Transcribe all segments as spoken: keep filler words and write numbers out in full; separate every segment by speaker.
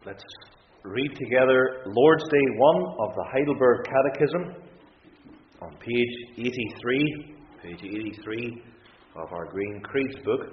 Speaker 1: Let's read together Lord's Day one of the Heidelberg Catechism on page eighty-three, page eighty-three of our Green Creeds book.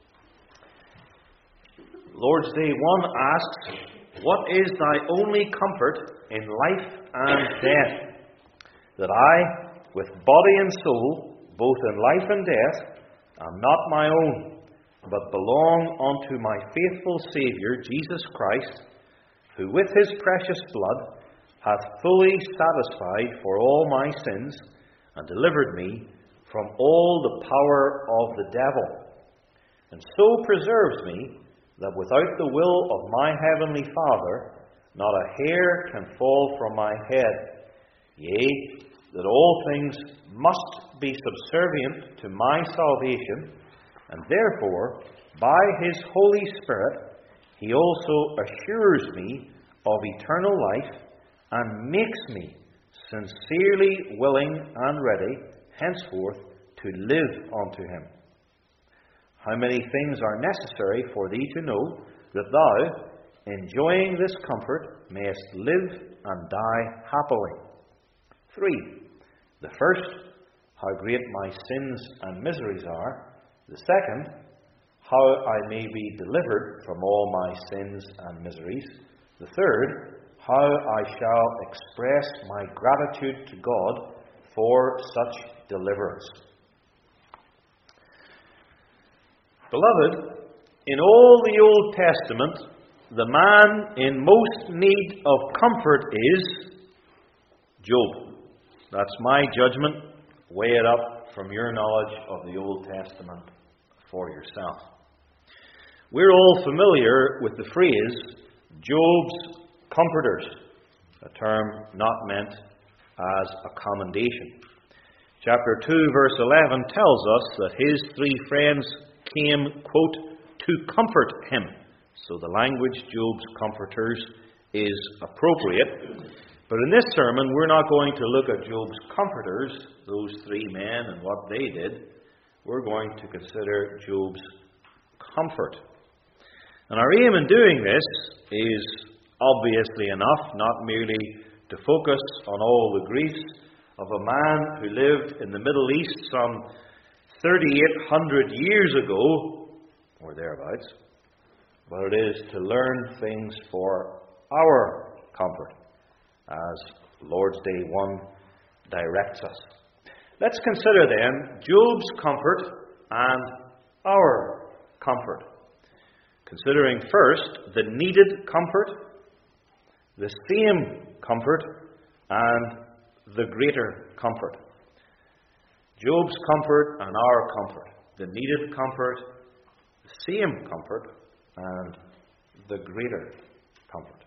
Speaker 1: Lord's Day one asks, "What is thy only comfort in life and death? That I, with body and soul, both in life and death, am not my own, but belong unto my faithful Saviour, Jesus Christ, who with his precious blood hath fully satisfied for all my sins, and delivered me from all the power of the devil, and so preserves me, that without the will of my heavenly Father, not a hair can fall from my head. Yea, that all things must be subservient to my salvation, and therefore, by his Holy Spirit, he also assures me of eternal life, and makes me sincerely willing and ready, henceforth, to live unto him. How many things are necessary for thee to know, that thou, enjoying this comfort, mayest live and die happily. Three. The first, how great my sins and miseries are. The second, how I may be delivered from all my sins and miseries. The third, how I shall express my gratitude to God for such deliverance." Beloved, in all the Old Testament, the man in most need of comfort is Job. That's my judgment. Weigh it up from your knowledge of the Old Testament for yourself. We're all familiar with the phrase, Job's comforters, a term not meant as a commendation. Chapter two, verse eleven tells us that his three friends came, quote, to comfort him. So the language, Job's comforters, is appropriate. But in this sermon, we're not going to look at Job's comforters, those three men, and what they did. We're going to consider Job's comfort. And our aim in doing this is, obviously enough, not merely to focus on all the griefs of a man who lived in the Middle East some thirty-eight hundred years ago, or thereabouts, but it is to learn things for our comfort, as Lord's Day one directs us. Let's consider then Job's comfort and our comfort. Considering first the needed comfort, the same comfort, and the greater comfort. Job's comfort and our comfort. The needed comfort, the same comfort, and the greater comfort.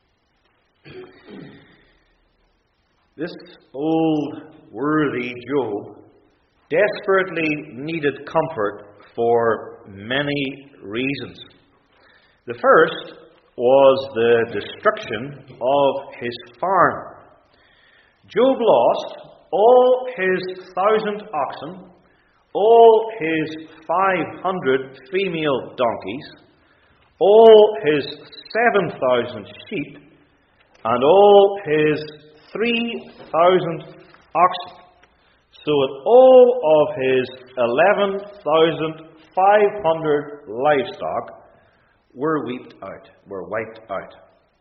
Speaker 1: This old, worthy Job desperately needed comfort for many reasons. The first was the destruction of his farm. Job lost all his thousand oxen, all his five hundred female donkeys, all his seven thousand sheep, and all his three thousand oxen. So that all of his eleven thousand five hundred livestock were wiped out, were wiped out.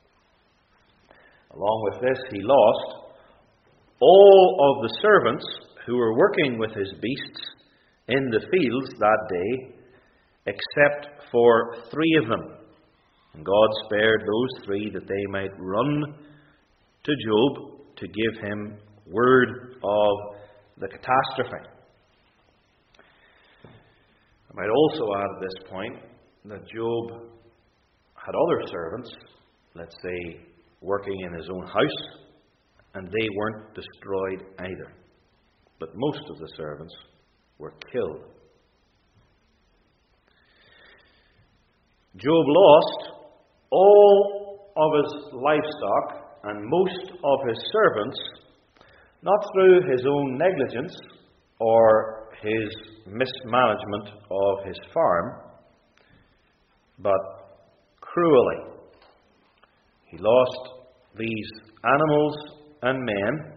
Speaker 1: Along with this, he lost all of the servants who were working with his beasts in the fields that day, except for three of them. And God spared those three that they might run to Job to give him word of the catastrophe. I might also add at this point that Job had other servants, let's say, working in his own house, and they weren't destroyed either. But most of the servants were killed. Job lost all of his livestock and most of his servants, not through his own negligence or his mismanagement of his farm, but cruelly. He lost these animals and men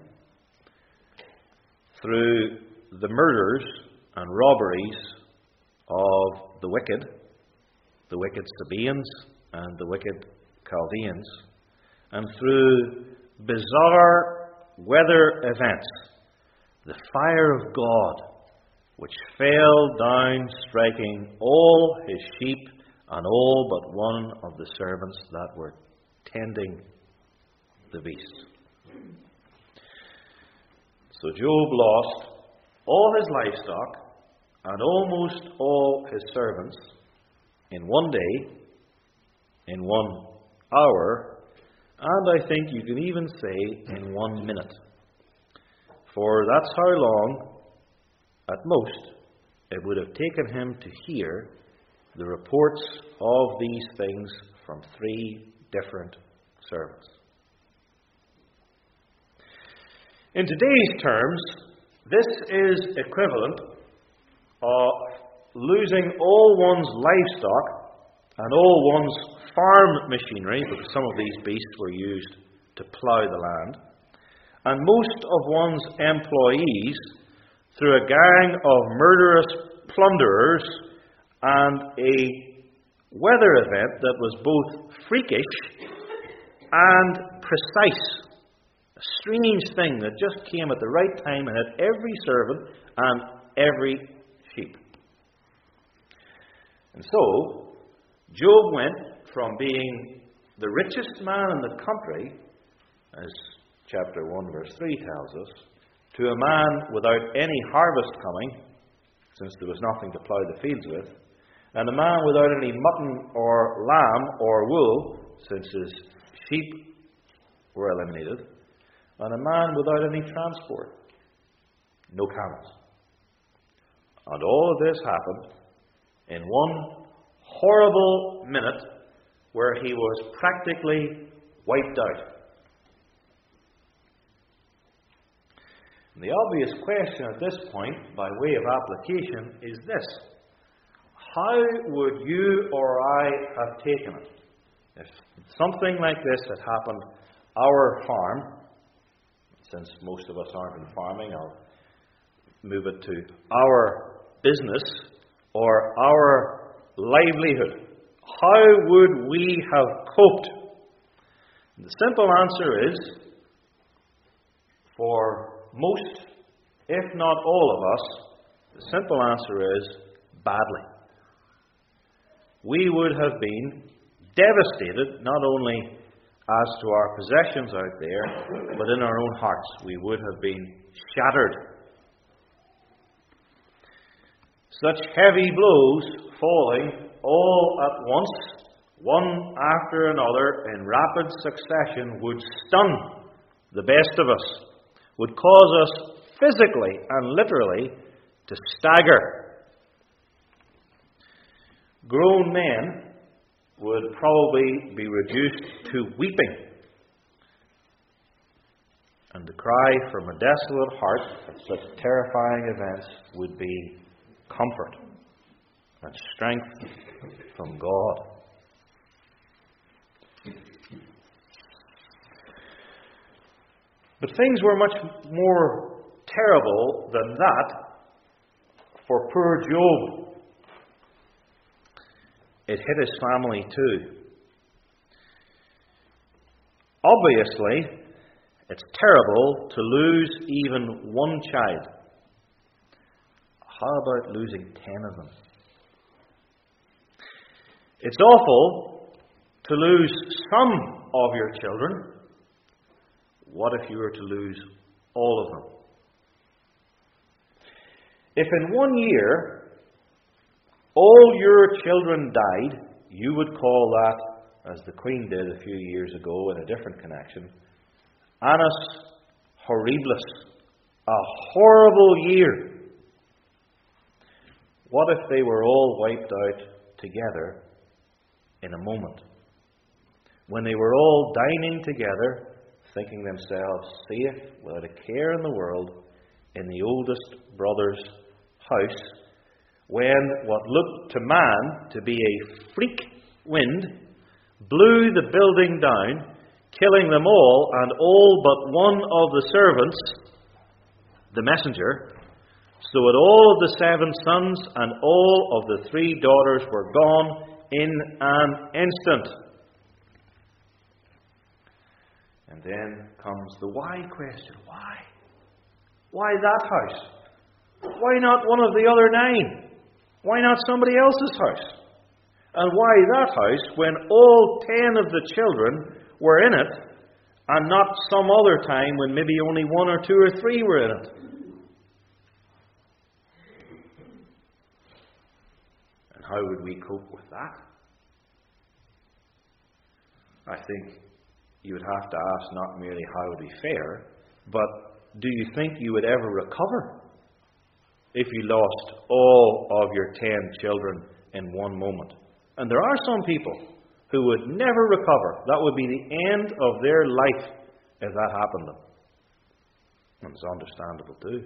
Speaker 1: through the murders and robberies of the wicked, the wicked Sabaeans and the wicked Chaldeans, and through bizarre weather events, the fire of God, which fell down, striking all his sheep and all but one of the servants that were tending the beasts. So Job lost all his livestock and almost all his servants in one day, in one hour, and I think you can even say in one minute. For that's how long, at most, it would have taken him to hear the reports of these things from three different servants. In today's terms, this is equivalent of losing all one's livestock and all one's farm machinery, because some of these beasts were used to plough the land, and most of one's employees through a gang of murderous plunderers and a weather event that was both freakish and precise. A strange thing that just came at the right time and hit every servant and every sheep. And so, Job went from being the richest man in the country, as chapter one verse three tells us, to a man without any harvest coming, since there was nothing to plough the fields with, and a man without any mutton or lamb or wool, since his sheep were eliminated, and a man without any transport, no camels. And all of this happened in one horrible minute where he was practically wiped out. And the obvious question at this point, by way of application, is this: how would you or I have taken it if something like this had happened our farm? Since most of us aren't in farming, I'll move it to our business or our livelihood. How would we have coped? And the simple answer is, for most, if not all of us, the simple answer is badly. We would have been devastated, not only as to our possessions out there, but in our own hearts. We would have been shattered. Such heavy blows falling all at once, one after another, in rapid succession, would stun the best of us, would cause us physically and literally to stagger. Grown men would probably be reduced to weeping, and the cry from a desolate heart at such terrifying events would be comfort and strength from God. But things were much more terrible than that for poor Job. It hit his family too. Obviously, it's terrible to lose even one child. How about losing ten of them? It's awful to lose some of your children. What if you were to lose all of them? If in one year all your children died, you would call that, as the Queen did a few years ago in a different connection, annus horribilis, a horrible year. What if they were all wiped out together in a moment? When they were all dining together, thinking themselves safe, without a care in the world, in the oldest brother's house, when what looked to man to be a freak wind blew the building down, killing them all, and all but one of the servants, the messenger, so that all of the seven sons and all of the three daughters were gone in an instant. And then comes the why question. Why? Why that house? Why not one of the other nine? Why not somebody else's house? And why that house when all ten of the children were in it, and not some other time when maybe only one or two or three were in it? And how would we cope with that? I think you would have to ask not merely how would be fair, but do you think you would ever recover if you lost all of your ten children in one moment? And there are some people who would never recover. That would be the end of their life if that happened to them. And it's understandable too.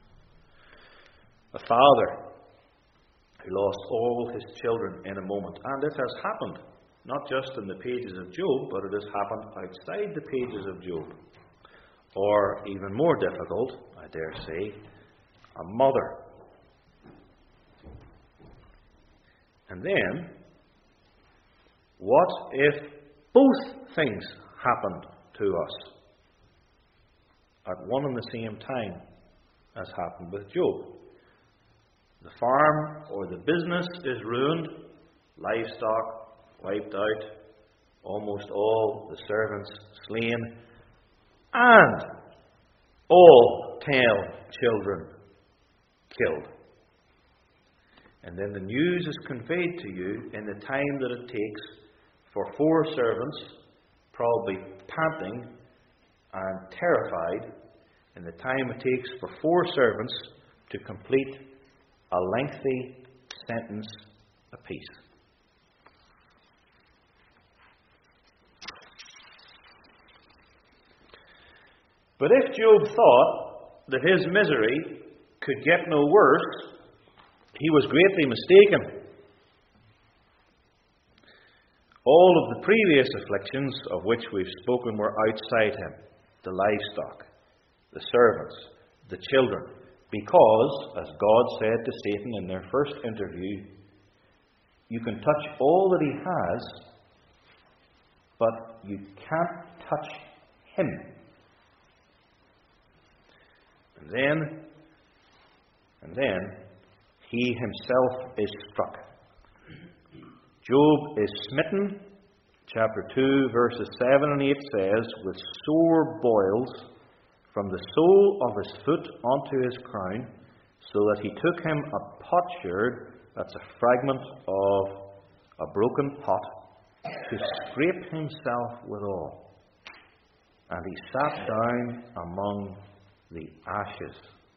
Speaker 1: A father who lost all his children in a moment. And it has happened, not just in the pages of Job, but it has happened outside the pages of Job. Or, even more difficult, I dare say, a mother. And then, what if both things happened to us at one and the same time as happened with Job? The farm or the business is ruined, livestock wiped out, almost all the servants slain, and all ten children killed. And then the news is conveyed to you in the time that it takes for four servants, probably panting and terrified, in the time it takes for four servants to complete a lengthy sentence apiece. But if Job thought that his misery could get no worse, he was greatly mistaken. All of the previous afflictions of which we've spoken were outside him. The livestock, the servants, the children. Because, as God said to Satan in their first interview, you can touch all that he has, but you can't touch him. And then, and then, he himself is struck. Job is smitten, chapter two, verses seven and eight says, with sore boils from the sole of his foot onto his crown, so that he took him a potsherd, that's a fragment of a broken pot, to scrape himself withal. And he sat down among the ashes.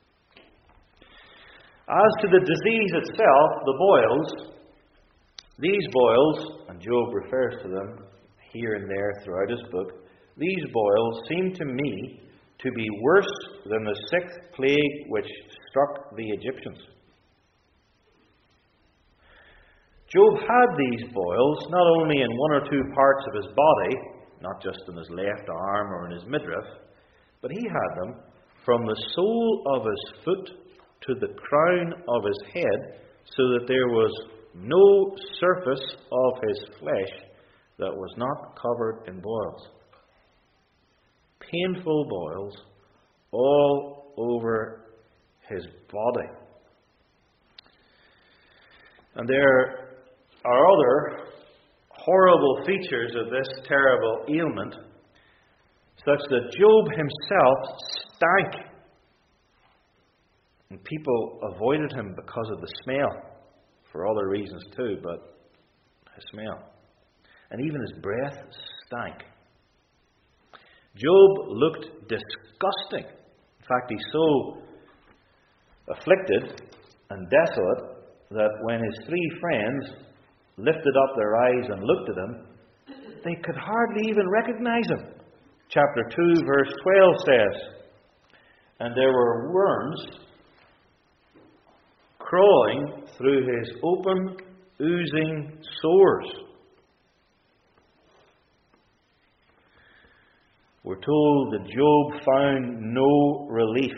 Speaker 1: As to the disease itself, the boils, these boils, and Job refers to them here and there throughout his book, these boils seem to me to be worse than the sixth plague which struck the Egyptians. Job had these boils not only in one or two parts of his body, not just in his left arm or in his midriff, but he had them from the sole of his foot to the crown of his head, so that there was no surface of his flesh that was not covered in boils. Painful boils all over his body. And there are other horrible features of this terrible ailment, such that Job himself stank. And people avoided him because of the smell, for other reasons too, but his smell. And even his breath stank. Job looked disgusting. In fact, he's so afflicted and desolate that when his three friends lifted up their eyes and looked at him, they could hardly even recognize him. Chapter two, verse twelve says, and there were worms crawling through his open, oozing sores. we're told that Job found no relief.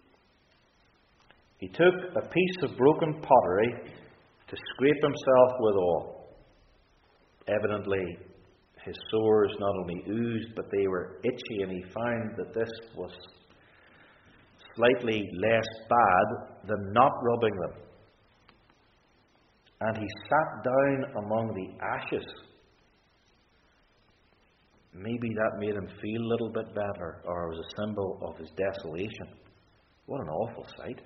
Speaker 1: He took a piece of broken pottery to scrape himself withal. Evidently, his sores not only oozed, but they were itchy, and he found that this was slightly less bad than not rubbing them. And he sat down among the ashes. Maybe that made him feel a little bit better, or was a symbol of his desolation. What an awful sight.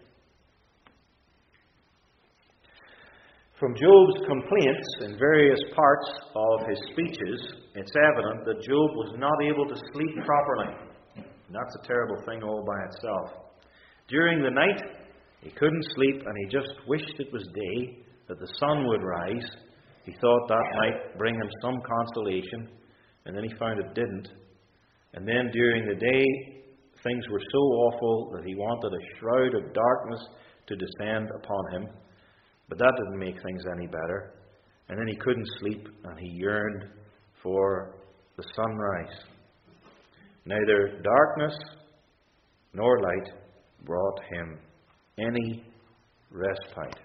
Speaker 1: From Job's complaints in various parts of his speeches, it's evident that Job was not able to sleep properly. And that's a terrible thing all by itself. During the night, he couldn't sleep, and he just wished it was day, that the sun would rise. He thought that might bring him some consolation, and then he found it didn't. And then during the day, things were so awful that he wanted a shroud of darkness to descend upon him. But that didn't make things any better. And then he couldn't sleep, and he yearned for the sunrise. Neither darkness nor light brought him any respite.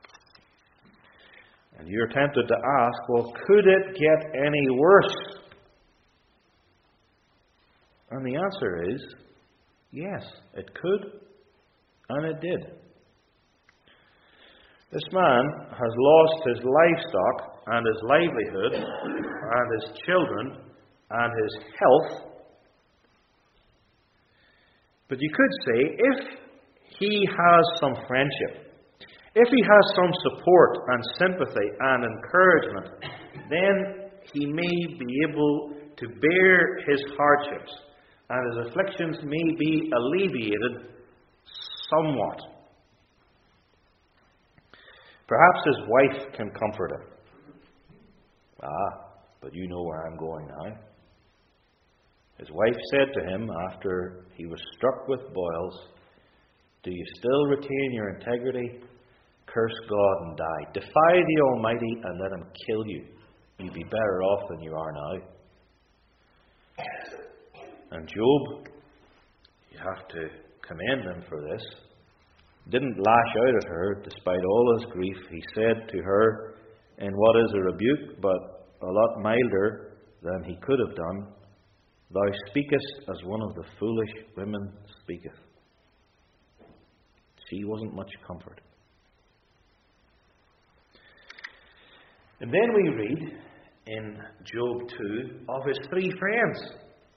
Speaker 1: And you're tempted to ask, well, could it get any worse? And the answer is, yes, it could, and it did. This man has lost his livestock and his livelihood and his children and his health. But you could say, if he has some friendship, if he has some support and sympathy and encouragement, then he may be able to bear his hardships, and his afflictions may be alleviated somewhat. Perhaps his wife can comfort him. Ah, but you know where I'm going now. His wife said to him after he was struck with boils, "Do you still retain your integrity? Curse God and die. Defy the Almighty and let him kill you. You'd be better off than you are now." And Job, you have to commend him for this, didn't lash out at her despite all his grief. He said to her in what is a rebuke, but a lot milder than he could have done, "Thou speakest as one of the foolish women speaketh." She wasn't much comfort. And then we read in Job two of his three friends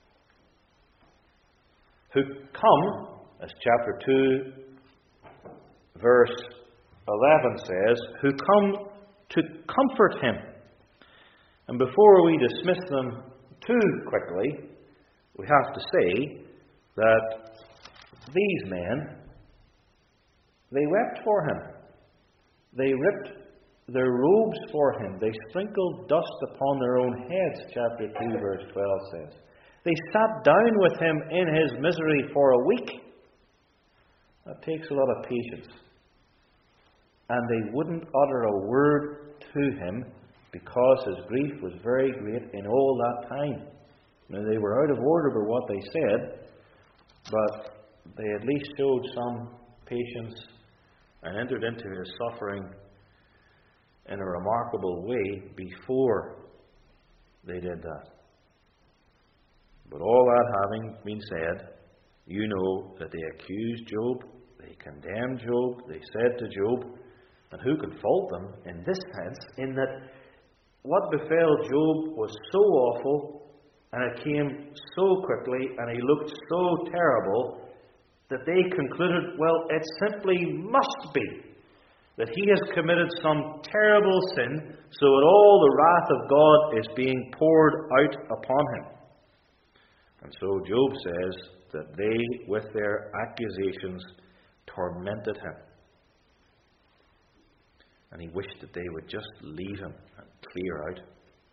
Speaker 1: who come, as chapter two verse eleven says, who come to comfort him. And before we dismiss them too quickly, we have to say that these men, they wept for him. They ripped their robes for him. They sprinkled dust upon their own heads, chapter two verse twelve says. They sat down with him in his misery for a week. That takes a lot of patience. And they wouldn't utter a word to him because his grief was very great in all that time. Now, they were out of order by what they said, but they at least showed some patience and entered into his suffering in a remarkable way before they did that. But all that having been said, you know that they accused Job, they condemned Job, they said to Job, and who can fault them in this sense, in that what befell Job was so awful, and it came so quickly, and he looked so terrible, that they concluded, well, it simply must be that he has committed some terrible sin, so that all the wrath of God is being poured out upon him. And so Job says that they, with their accusations, tormented him. And he wished that they would just leave him and clear out.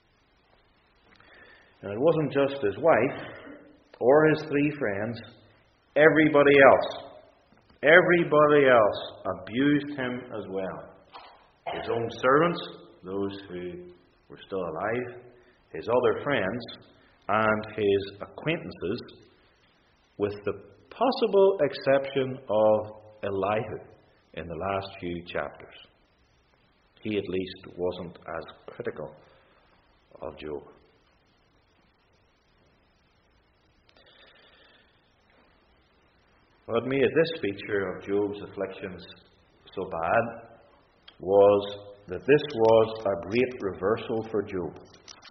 Speaker 1: And it wasn't just his wife or his three friends. Everybody else, everybody else abused him as well. His own servants, those who were still alive, his other friends, and his acquaintances, with the possible exception of Elihu in the last few chapters. He at least wasn't as critical of Job. What made this feature of Job's afflictions so bad was that this was a great reversal for Job.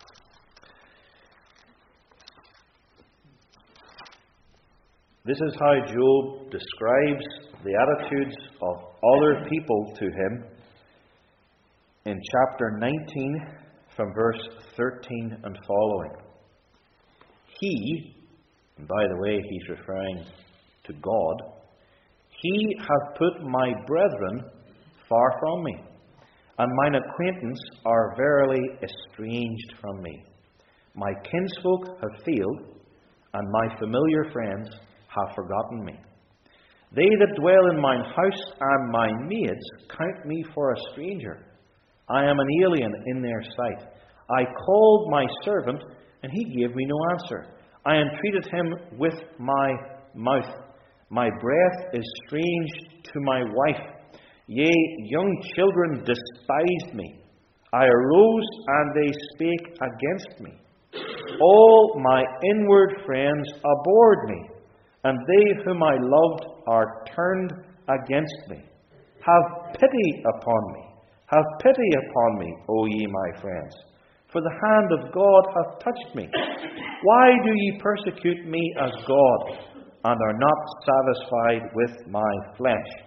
Speaker 1: This is how Job describes the attitudes of other people to him in chapter nineteen, from verse thirteen and following. He, and by the way, he's referring to God, he hath put my brethren far from me, and mine acquaintance are verily estranged from me. My kinsfolk have failed, and my familiar friends have forgotten me. They that dwell in mine house and my maids count me for a stranger. I am an alien in their sight. I called my servant, and he gave me no answer. I entreated him with my mouth. My breath is strange to my wife. Yea, young children despised me. I arose, and they spake against me. All my inward friends abhorred me, and they whom I loved are turned against me. Have pity upon me. Have pity upon me, O ye my friends. For the hand of God hath touched me. Why do ye persecute me as God, and are not satisfied with my flesh?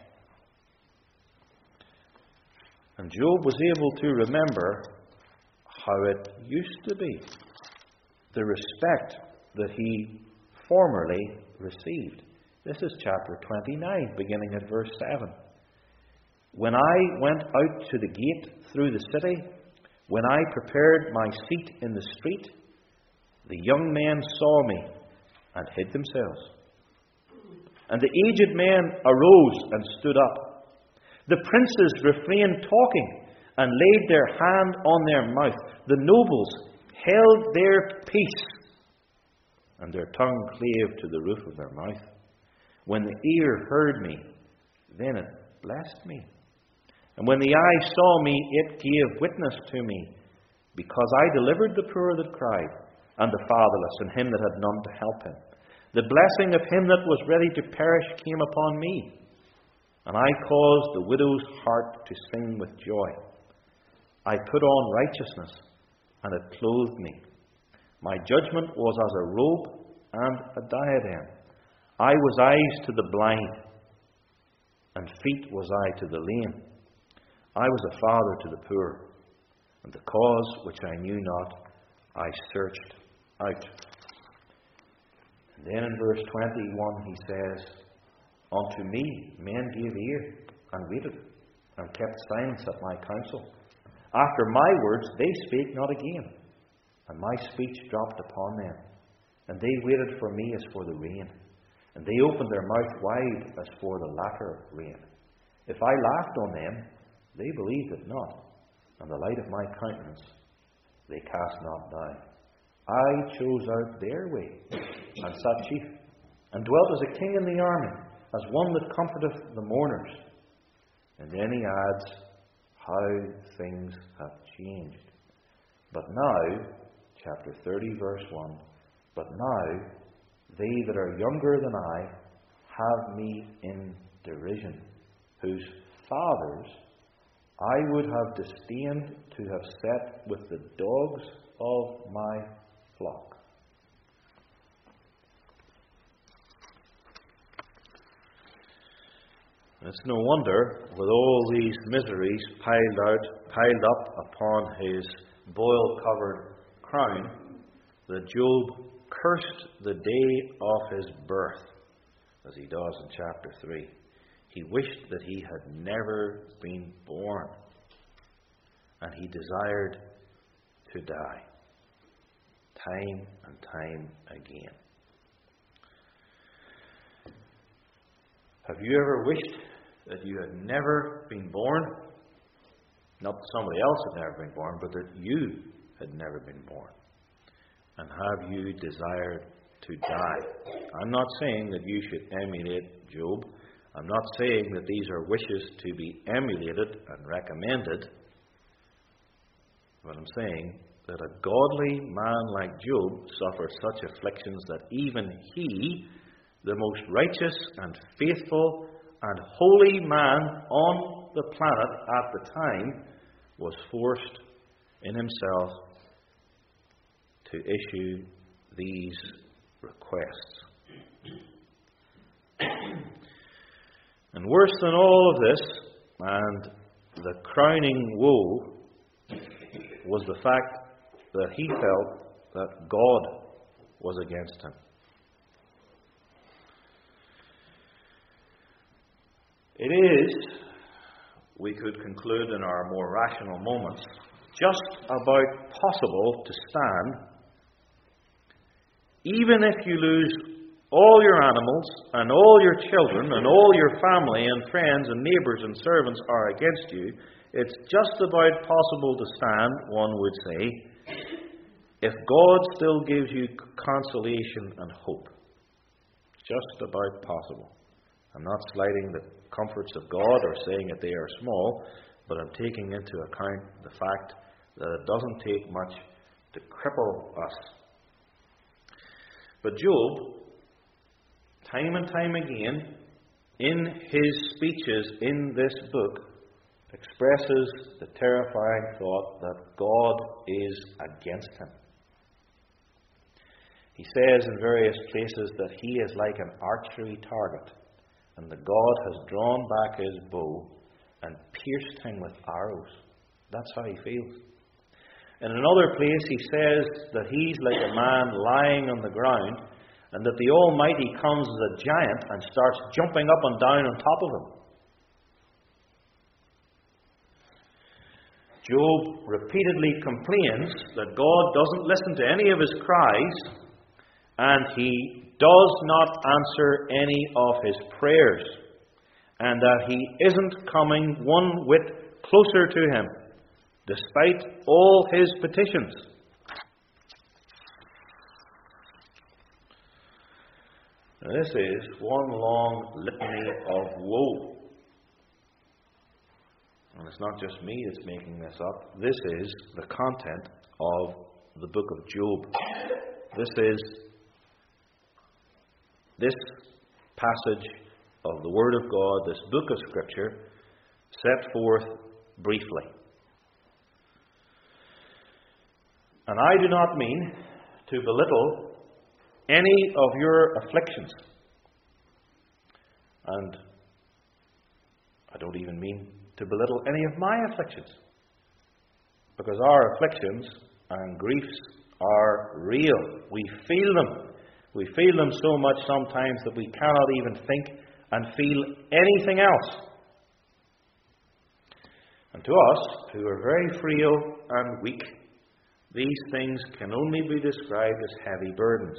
Speaker 1: And Job was able to remember how it used to be, the respect that he formerly received. This is chapter twenty-nine, beginning at verse seven. When I went out to the gate through the city, when I prepared my seat in the street, the young men saw me and hid themselves. And the aged men arose and stood up. The princes refrained talking and laid their hand on their mouth. The nobles held their peace, and their tongue clave to the roof of their mouth. When the ear heard me, then it blessed me. And when the eye saw me, it gave witness to me, because I delivered the poor that cried, and the fatherless, and him that had none to help him. The blessing of him that was ready to perish came upon me, and I caused the widow's heart to sing with joy. I put on righteousness, and it clothed me. My judgment was as a robe and a diadem. I was eyes to the blind, and feet was I to the lame. I was a father to the poor, and the cause which I knew not, I searched out. And then in verse twenty-one he says, Unto me men gave ear, and waited, and kept silence at my counsel. After my words they spake not again, and my speech dropped upon them. And they waited for me as for the rain, and they opened their mouth wide as for the latter rain. If I laughed on them, they believed it not, and the light of my countenance they cast not down. I chose out their way, and sat chief, and dwelt as a king in the army, as one that comforteth the mourners. And then he adds, how things have changed. But now, chapter thirty, verse one, but now they that are younger than I have me in derision, whose fathers I would have disdained to have set with the dogs of my flock. It's no wonder, with all these miseries piled out, piled up upon his boil-covered crown, that Job cursed the day of his birth, as he does in chapter three. He wished that he had never been born, and he desired to die, time and time again. Have you ever wished that you had never been born? Not that somebody else had never been born, but that you had never been born. and have you desired to die? I'm not saying that you should emulate Job. I'm not saying that these are wishes to be emulated and recommended. But I'm saying that a godly man like Job suffers such afflictions that even he, the most righteous and faithful and holy man on the planet at the time, was forced in himself to issue these requests. And worse than all of this, and the crowning woe, was the fact that he felt that God was against him. It is, we could conclude in our more rational moments, just about possible to stand, even if you lose all your animals and all your children and all your family and friends and neighbours and servants are against you, it's just about possible to stand, one would say, if God still gives you consolation and hope. Just about possible. I'm not slighting the comforts of God or saying that they are small, but I'm taking into account the fact that it doesn't take much to cripple us. But Job, time and time again, in his speeches in this book, expresses the terrifying thought that God is against him. He says in various places that he is like an archery target, and that God has drawn back his bow and pierced him with arrows. That's how he feels. In another place he says that he's like a man lying on the ground, and that the Almighty comes as a giant and starts jumping up and down on top of him. Job repeatedly complains that God doesn't listen to any of his cries, and he does not answer any of his prayers, and that he isn't coming one whit closer to him, despite all his petitions. Now, this is one long litany of woe. And it's not just me that's making this up. This is the content of the book of Job. This is this passage of the Word of God, this book of Scripture, set forth briefly. And I do not mean to belittle any of your afflictions. And I don't even mean to belittle any of my afflictions. Because our afflictions and griefs are real. We feel them. We feel them so much sometimes that we cannot even think and feel anything else. And to us, who are very frail and weak, these things can only be described as heavy burdens.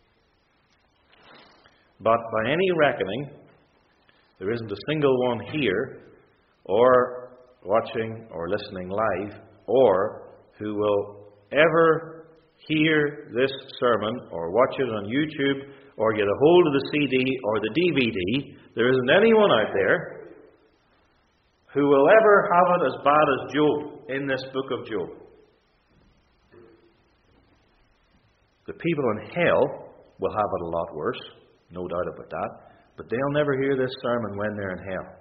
Speaker 1: But by any reckoning, there isn't a single one here, or watching or listening live, or who will ever hear this sermon or watch it on YouTube or get a hold of the C D or the D V D. There isn't anyone out there who will ever have it as bad as Job in this book of Job. The people in hell will have it a lot worse, no doubt about that, but they'll never hear this sermon when they're in hell.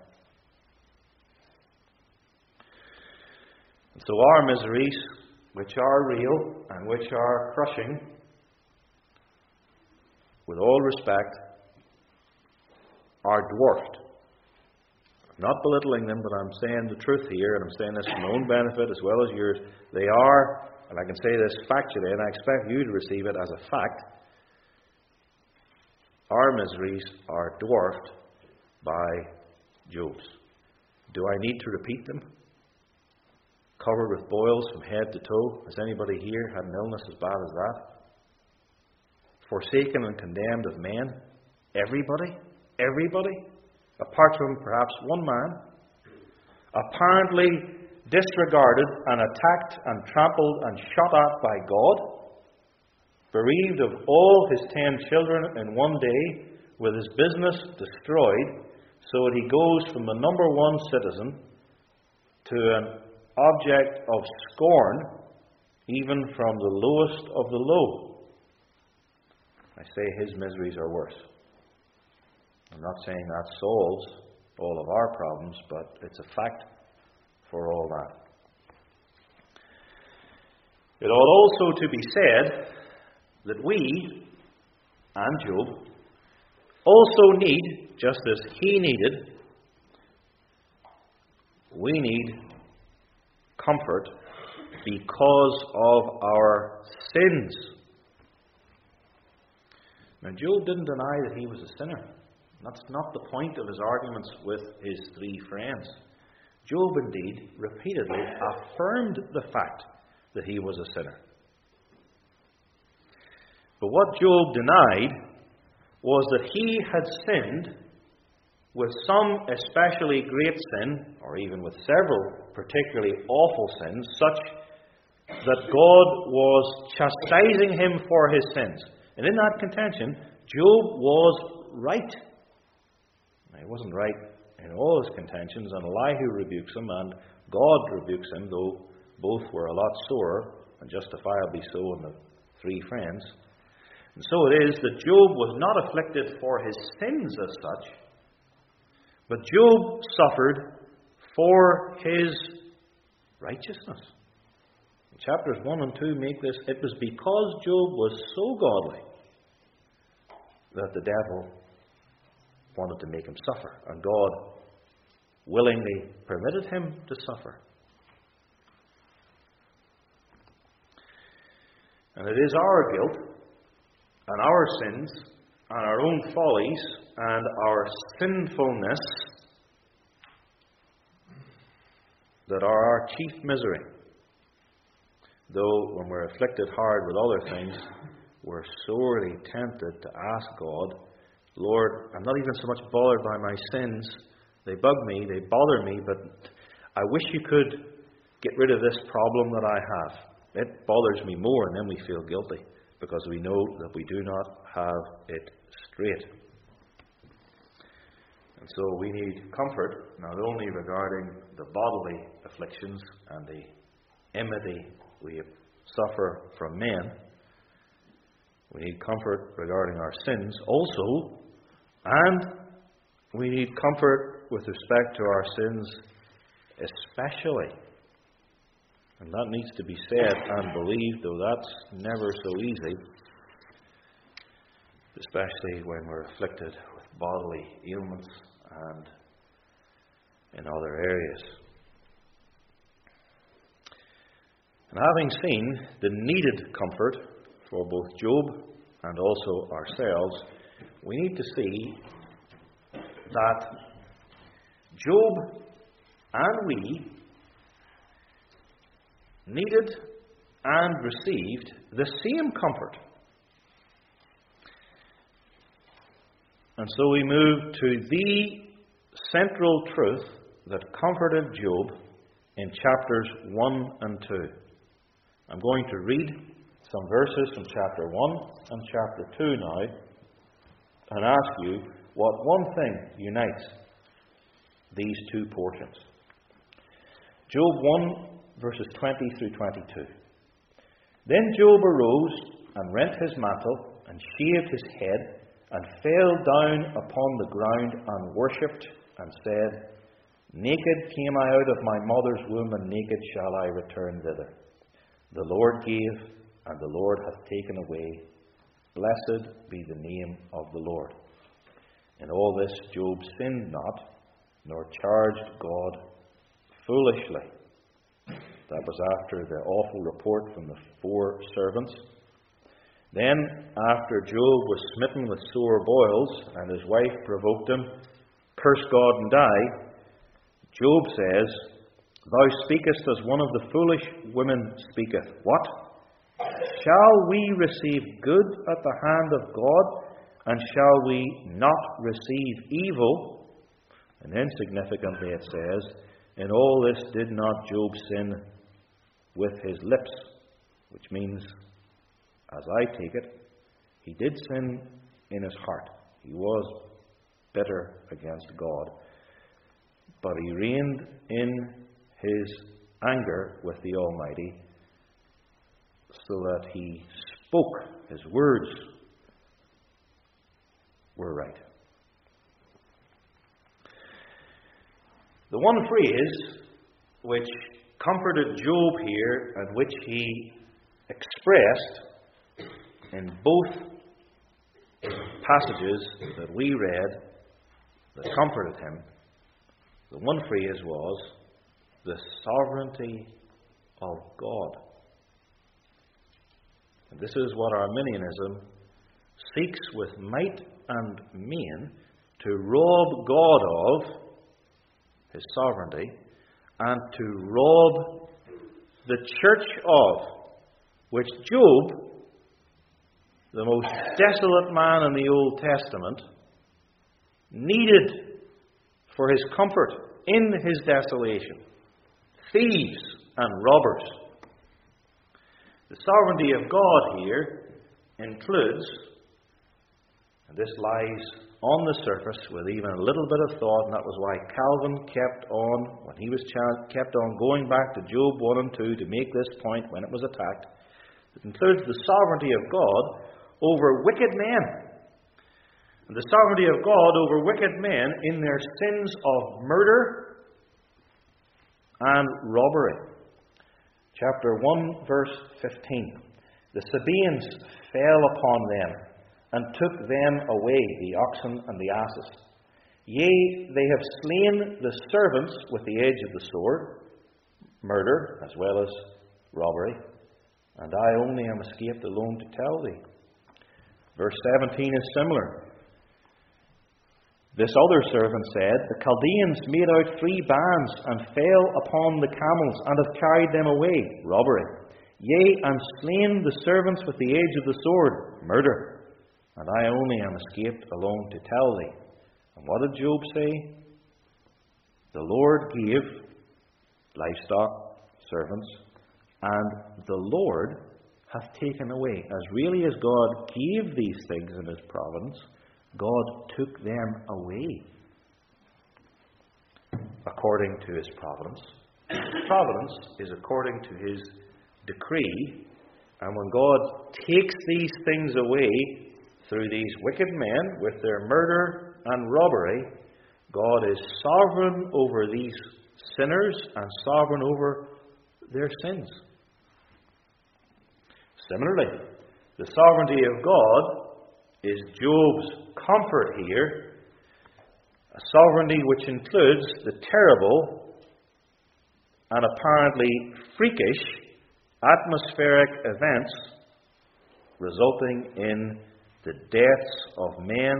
Speaker 1: And so our miseries, which are real and which are crushing, with all respect, are dwarfed. I'm not belittling them, but I'm saying the truth here, and I'm saying this for my own benefit as well as yours. They are, and I can say this factually, and I expect you to receive it as a fact, our miseries are dwarfed by Job's. Do I need to repeat them? Covered with boils from head to toe. Has anybody here had an illness as bad as that? Forsaken and condemned of men? Everybody? Everybody? Apart from perhaps one man. Apparently disregarded and attacked and trampled and shot at by God. bereaved of all his ten children in one day, with his business destroyed, so that he goes from the number one citizen to an object of scorn, even from the lowest of the low. I say his miseries are worse. I'm not saying that solves all of our problems, but it's a fact for all that. It ought also to be said that we, and Job, also need, just as he needed, we need comfort because of our sins. Now, Job didn't deny that he was a sinner. That's not the point of his arguments with his three friends. Job, indeed, repeatedly affirmed the fact that he was a sinner. But what Job denied was that he had sinned with some especially great sin, or even with several particularly awful sins, such that God was chastising him for his sins. And in that contention, Job was right. Now, he wasn't right in all his contentions, and Elihu rebukes him, and God rebukes him, though both were a lot sorer, and justifiably so, in the three friends. And so it is that Job was not afflicted for his sins as such, but Job suffered for his righteousness. Chapters one and two make this. It was because Job was so godly that the devil wanted to make him suffer, and God willingly permitted him to suffer. And it is our guilt and our sins and our own follies and our sinfulness that are our chief misery. Though when we're afflicted hard with other things, we're sorely tempted to ask God, Lord, I'm not even so much bothered by my sins. They bug me, they bother me, but I wish you could get rid of this problem that I have. It bothers me more, and then we feel guilty because we know that we do not have it straight. And so we need comfort, not only regarding the bodily afflictions and the enmity we suffer from men. We need comfort regarding our sins also, and we need comfort with respect to our sins especially. And that needs to be said and believed, though that's never so easy, especially when we're afflicted with bodily ailments and in other areas. And having seen the needed comfort for both Job and also ourselves, we need to see that Job and we needed and received the same comfort. And so we move to the central truth that comforted Job in chapters one and two. I'm going to read some verses from chapter one and chapter two now and ask you what one thing unites these two portions. Job one, verses twenty through twenty-two. Then Job arose and rent his mantle and shaved his head and fell down upon the ground and worshipped and said, Naked came I out of my mother's womb, and naked shall I return thither. The Lord gave, and the Lord hath taken away. Blessed be the name of the Lord. In all this Job sinned not, nor charged God foolishly. That was after the awful report from the four servants. Then, after Job was smitten with sore boils, and his wife provoked him, curse God and die, Job says, Thou speakest as one of the foolish women speaketh. What? Shall we receive good at the hand of God, and shall we not receive evil? And then significantly it says, In all this did not Job sin with his lips, which means As I take it, he did sin in his heart. He was bitter against God. But he reigned in his anger with the Almighty, so that he spoke, his words were right. The one phrase which comforted Job here, and which he expressed in both passages that we read that comforted him, the one phrase was the sovereignty of God. And this is what Arminianism seeks with might and main to rob God of his sovereignty, and to rob the church of, which Job, the most desolate man in the Old Testament, needed for his comfort in his desolation. Thieves and robbers. The sovereignty of God here includes, and this lies on the surface with even a little bit of thought, and that was why Calvin kept on, when he was ch- kept on going back to Job one and two to make this point when it was attacked. It includes the sovereignty of God over wicked men. And the sovereignty of God over wicked men in their sins of murder and robbery. Chapter one, verse fifteen. The Sabaeans fell upon them, and took them away, the oxen and the asses. Yea, they have slain the servants with the edge of the sword, murder as well as robbery, and I only am escaped alone to tell thee. Verse seventeen is similar. This other servant said, the Chaldeans made out three bands, and fell upon the camels, and have carried them away, robbery. Yea, and slain the servants with the edge of the sword, murder. And I only am escaped alone to tell thee. And what did Job say? The Lord gave livestock, servants, and the Lord hath taken away. As really as God gave these things in his providence, God took them away according to his providence. Providence is according to his decree, and when God takes these things away through these wicked men with their murder and robbery, God is sovereign over these sinners and sovereign over their sins. Similarly, the sovereignty of God is Job's comfort here, a sovereignty which includes the terrible and apparently freakish atmospheric events resulting in the deaths of men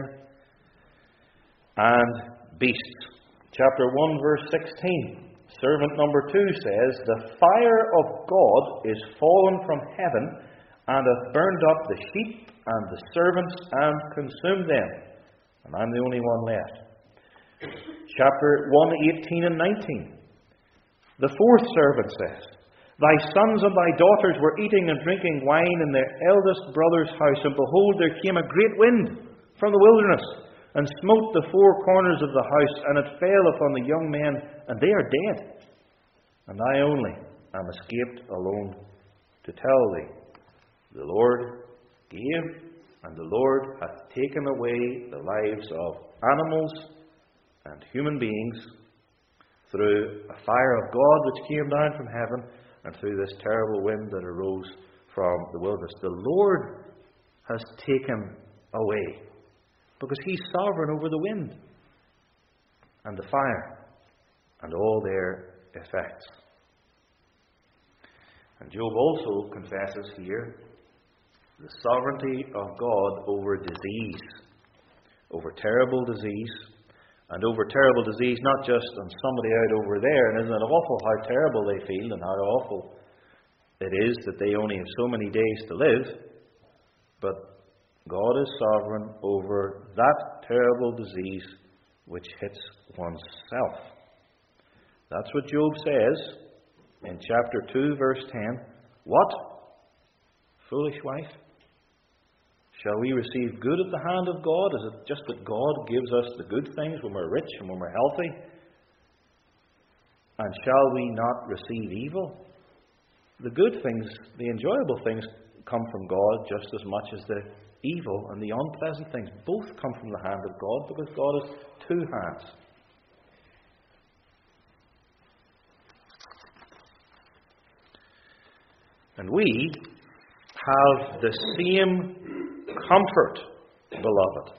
Speaker 1: and beasts. Chapter one, verse sixteen. Servant number two says, the fire of God is fallen from heaven, and hath burned up the sheep and the servants, and consumed them. And I'm the only one left. Chapter one, eighteen and nineteen. The fourth servant says, thy sons and thy daughters were eating and drinking wine in their eldest brother's house, and behold, there came a great wind from the wilderness, and smote the four corners of the house, and it fell upon the young men, and they are dead. And I only am escaped alone to tell thee. The Lord gave, and the Lord hath taken away the lives of animals and human beings through a fire of God which came down from heaven, and through this terrible wind that arose from the wilderness. The Lord has taken away, because he's sovereign over the wind and the fire and all their effects. And Job also confesses here the sovereignty of God over disease, over terrible disease, and over terrible disease not just on somebody out over there. And isn't it awful how terrible they feel and how awful it is that they only have so many days to live, but God is sovereign over that terrible disease which hits oneself. That's what Job says in chapter two, verse ten. What? Foolish wife? Shall we receive good at the hand of God? Is it just that God gives us the good things when we're rich and when we're healthy? And shall we not receive evil? The good things, the enjoyable things, come from God just as much as the evil and the unpleasant things. Both come from the hand of God, because God has two hands. And we have the same comfort, beloved.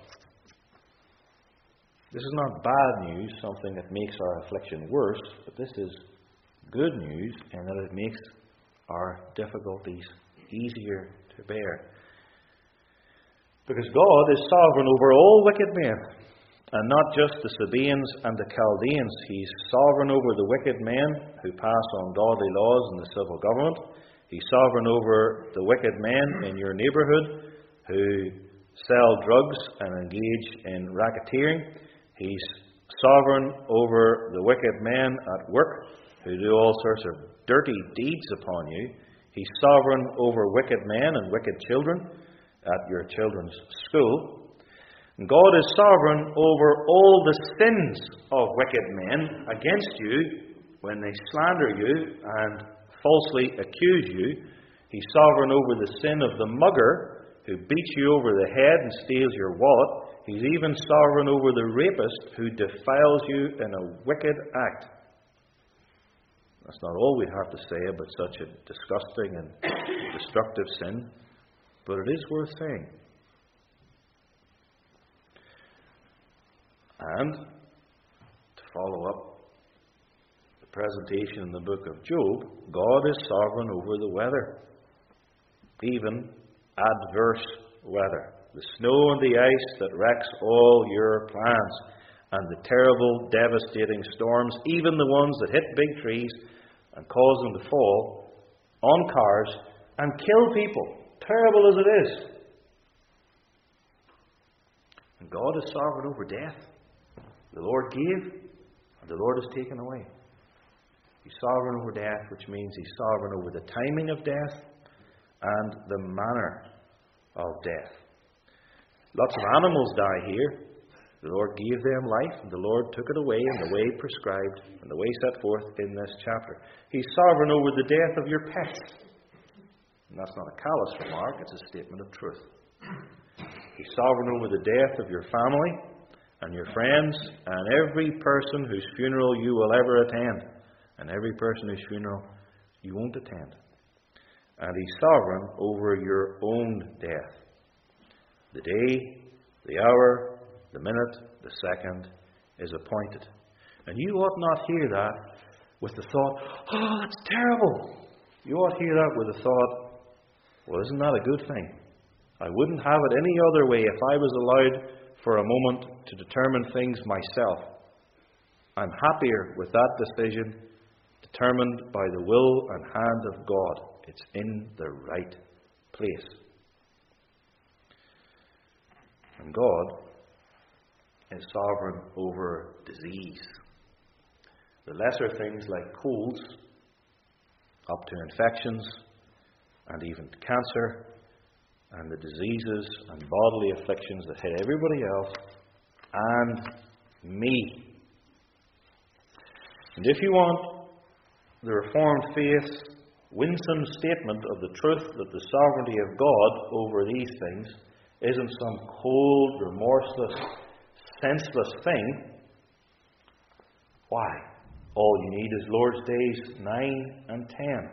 Speaker 1: This is not bad news, something that makes our affliction worse, but this is good news in that it makes our difficulties easier to bear. Because God is sovereign over all wicked men, and not just the Sabaeans and the Chaldeans. He's sovereign over the wicked men who pass ungodly laws in the civil government. He's sovereign over the wicked men in your neighbourhood who sell drugs and engage in racketeering. He's sovereign over the wicked men at work who do all sorts of dirty deeds upon you. He's sovereign over wicked men and wicked children at your children's school. And God is sovereign over all the sins of wicked men against you when they slander you and falsely accuse you. He's sovereign over the sin of the mugger who beats you over the head and steals your wallet. He's even sovereign over the rapist who defiles you in a wicked act. That's not all we have to say about such a disgusting and destructive sin, but it is worth saying. And to follow up the presentation in the book of Job, God is sovereign over the weather, even adverse weather. The snow and the ice that wrecks all your plans, and the terrible, devastating storms, even the ones that hit big trees and cause them to fall on cars and kill people, terrible as it is. And God is sovereign over death. The Lord gave, and the Lord has taken away. He's sovereign over death, which means He's sovereign over the timing of death and the manner of death. Lots of animals die here. The Lord gave them life, and the Lord took it away in the way prescribed, and the way set forth in this chapter. He's sovereign over the death of your pets. And that's not a callous remark, it's a statement of truth. He's sovereign over the death of your family and your friends and every person whose funeral you will ever attend, and every person whose funeral you won't attend. And He's sovereign over your own death. The day, the hour, the minute, the second is appointed. And you ought not hear that with the thought, oh, that's terrible. You ought to hear that with the thought, well, isn't that a good thing? I wouldn't have it any other way if I was allowed for a moment to determine things myself. I'm happier with that decision determined by the will and hand of God. It's in the right place. And God is sovereign over disease. The lesser things like colds, up to infections, and even cancer, and the diseases and bodily afflictions that hit everybody else, and me. And if you want the Reformed faith's winsome statement of the truth that the sovereignty of God over these things isn't some cold, remorseless, senseless thing, why? All you need is Lord's Days nine and ten.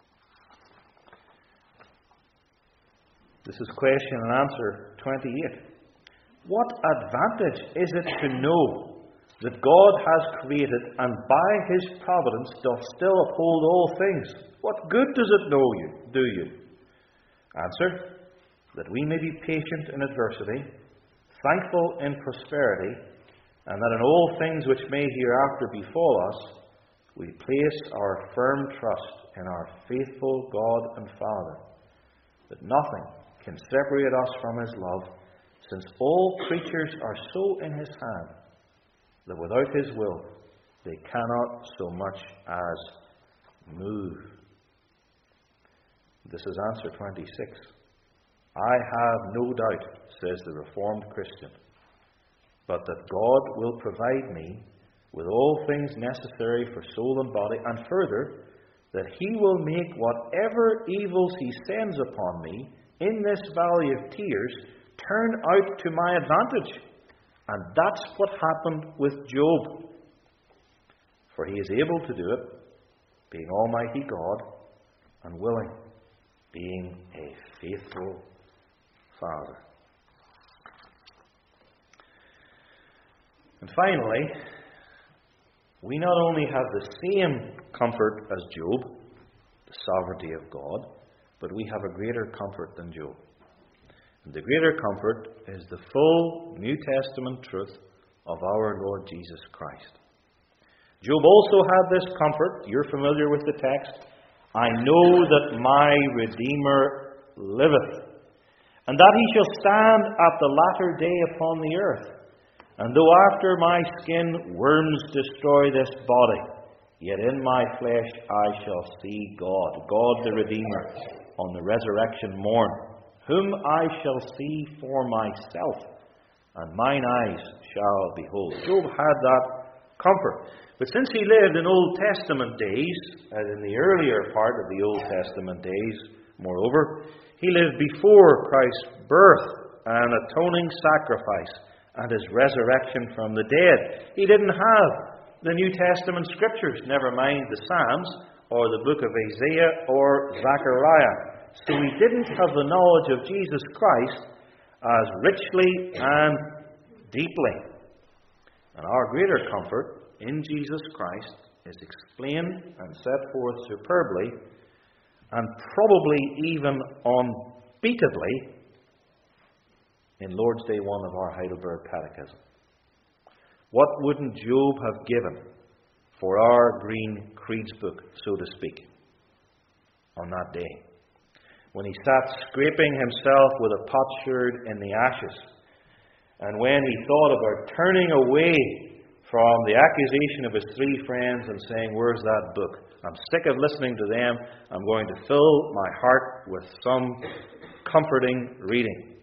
Speaker 1: This is question and answer twenty-eight. What advantage is it to know that God has created and by His providence doth still uphold all things? What good does it know you, do you? Answer, that we may be patient in adversity, thankful in prosperity, and that in all things which may hereafter befall us, we place our firm trust in our faithful God and Father, that nothing can separate us from His love, since all creatures are so in His hand, that without His will they cannot so much as move. This is answer twenty-six. I have no doubt, says the Reformed Christian, but that God will provide me with all things necessary for soul and body, and further, that He will make whatever evils He sends upon me in this valley of tears turn out to my advantage. And that's what happened with Job. For he is able to do it, being Almighty God, and willing, being a faithful Father. And finally, we not only have the same comfort as Job, the sovereignty of God, but we have a greater comfort than Job. And the greater comfort is the full New Testament truth of our Lord Jesus Christ. Job also had this comfort. You're familiar with the text. I know that my Redeemer liveth, and that he shall stand at the latter day upon the earth. And though after my skin worms destroy this body, yet in my flesh I shall see God, God the Redeemer, on the resurrection morn, whom I shall see for myself, and mine eyes shall behold. Job had that comfort. But since he lived in Old Testament days, as in the earlier part of the Old Testament days, moreover, he lived before Christ's birth and atoning sacrifice and his resurrection from the dead. He didn't have the New Testament scriptures, never mind the Psalms or the book of Isaiah or Zechariah. So he didn't have the knowledge of Jesus Christ as richly and deeply. And our greater comfort in Jesus Christ is explained and set forth superbly, and probably even unbeatably, in Lord's Day one of our Heidelberg Catechism. What wouldn't Job have given for our green creeds book, so to speak, on that day, when he sat scraping himself with a potsherd in the ashes, and when he thought about turning away from the accusation of his three friends and saying, where's that book? I'm sick of listening to them. I'm going to fill my heart with some comforting reading.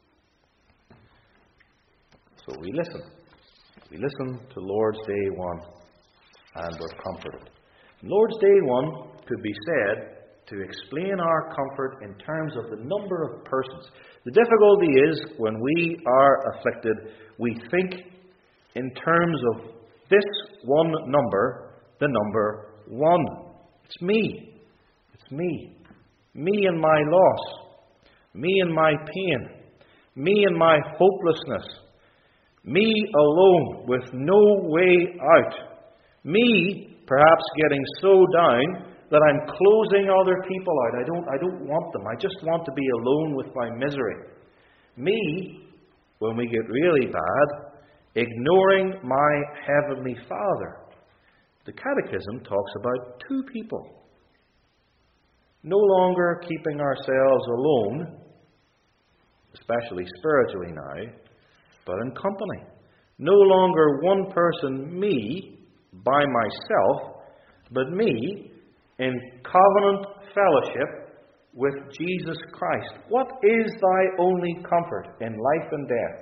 Speaker 1: So we listen. We listen to Lord's Day one, and we're comforted. Lord's Day one could be said to explain our comfort in terms of the number of persons. The difficulty is, when we are afflicted, we think in terms of this one number, the number one. It's me. It's me. Me and my loss. Me and my pain. Me and my hopelessness. Me alone with no way out. Me perhaps getting so down that I'm closing other people out. I don't, I don't want them. I just want to be alone with my misery. Me, when we get really bad, ignoring my Heavenly Father. The Catechism talks about two people. No longer keeping ourselves alone, especially spiritually now, but in company. No longer one person, me, by myself, but me in covenant fellowship with Jesus Christ. What is thy only comfort in life and death?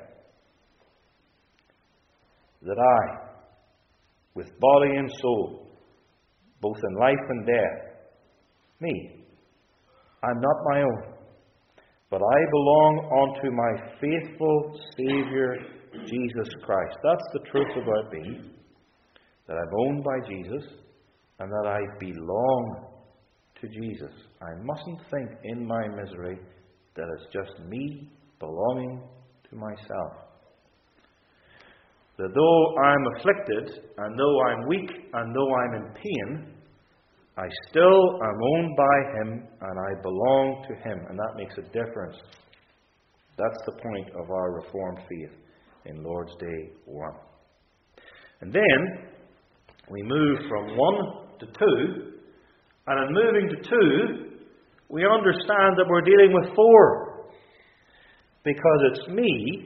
Speaker 1: That I, with body and soul, both in life and death, me, I'm not my own, but I belong unto my faithful Saviour, Jesus Christ. That's the truth about me, that I'm owned by Jesus, and that I belong to Jesus. I mustn't think in my misery that it's just me belonging to myself. That though I'm afflicted, and though I'm weak, and though I'm in pain, I still am owned by Him, and I belong to Him. And that makes a difference. That's the point of our Reformed faith in Lord's Day one. And then, we move from one to two, and in moving to two, we understand that we're dealing with four. Because it's me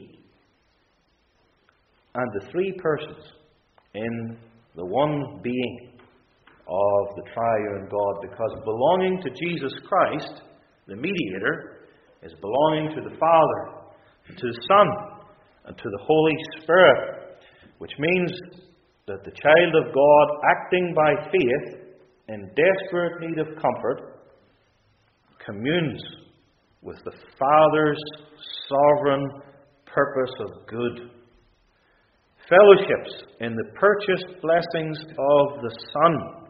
Speaker 1: and the three persons in the one being of the triune God. Because belonging to Jesus Christ, the mediator, is belonging to the Father, and to the Son, and to the Holy Spirit, which means that the child of God, acting by faith in desperate need of comfort, communes with the Father's sovereign purpose of good, fellowships in the purchased blessings of the Son,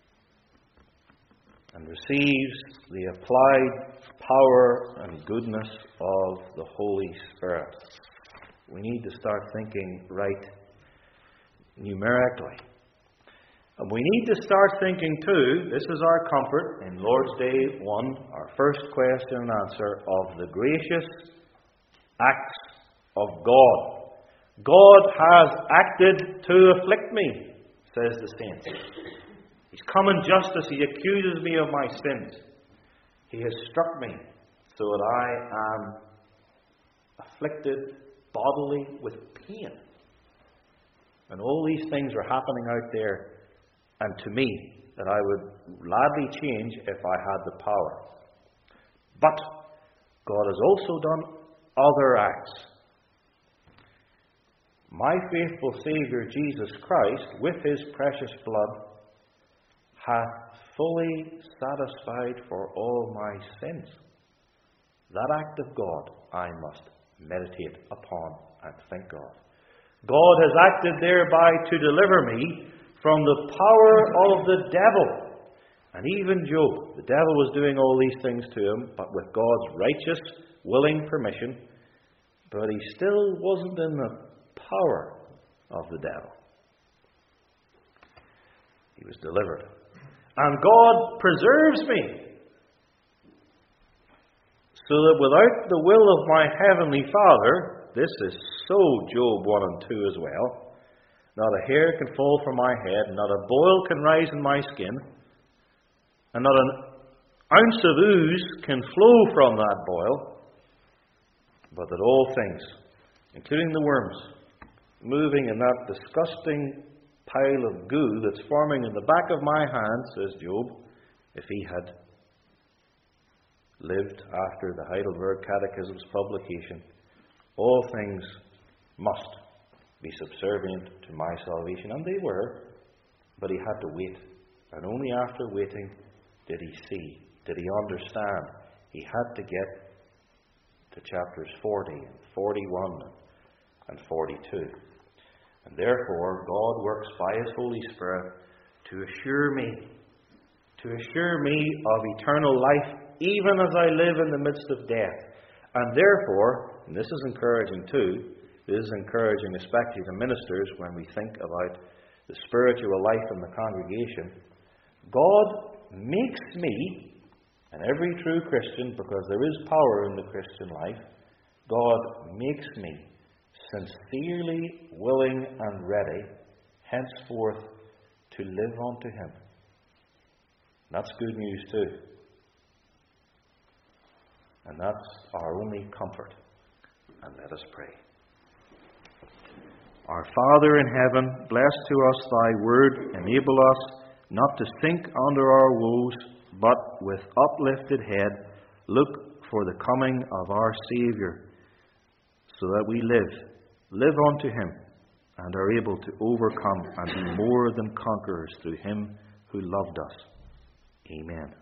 Speaker 1: and receives the applied power and goodness of the Holy Spirit. We need to start thinking right numerically. And we need to start thinking too, this is our comfort in Lord's Day one, our first question and answer, of the gracious acts of God. God has acted to afflict me, says the saint. He's come in justice. He accuses me of my sins. He has struck me so that I am afflicted bodily with pain. And all these things are happening out there, and to me, that I would gladly change if I had the power. But God has also done other acts. My faithful Saviour Jesus Christ, with his precious blood, hath fully satisfied for all my sins. That act of God I must meditate upon and think of. God has acted thereby to deliver me from the power of the devil. And even Job, the devil was doing all these things to him, but with God's righteous, willing permission. But he still wasn't in the power of the devil. He was delivered. And God preserves me, so that without the will of my heavenly Father, this is so Job one and two as well, not a hair can fall from my head, not a boil can rise in my skin, and not an ounce of ooze can flow from that boil, but that all things, including the worms, moving in that disgusting pile of goo that's forming in the back of my hand, says Job, if he had lived after the Heidelberg Catechism's publication, all things must be subservient to my salvation. And they were, but he had to wait. And only after waiting did he see, did he understand. He had to get to chapters forty and forty-one and forty-two. And therefore, God works by his Holy Spirit to assure me, to assure me of eternal life, even as I live in the midst of death. And therefore, and this is encouraging too, this is encouraging especially to ministers when we think about the spiritual life in the congregation. God makes me, and every true Christian, because there is power in the Christian life, God makes me sincerely willing and ready, henceforth, to live unto him. That's good news too. And that's our only comfort. And let us pray. Our Father in heaven, bless to us thy word, enable us not to sink under our woes, but with uplifted head look for the coming of our Saviour, so that we live, live unto him, and are able to overcome and be more than conquerors through him who loved us. Amen.